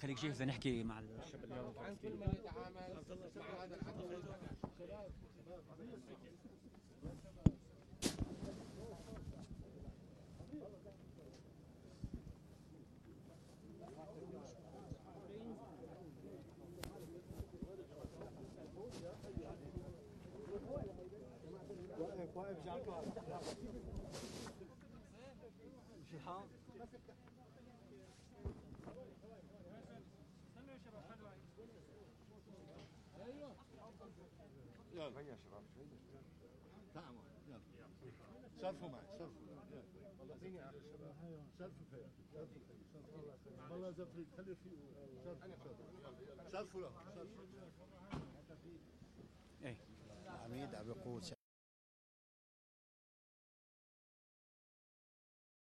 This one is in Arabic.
خليك جاهز نحكي مع الشاب الرياضي عن كل من يتعامل مع هذا العمل. واقف جعلكم شيحان يلا هيا يا شباب تعالوا يلا سلفوا معي سلفوا يلا والله اعطيني اخر شباب سلفوا فين سلفوا والله زفري خلي فيه سلفوا له سلفوا ايه عميد عم بيقول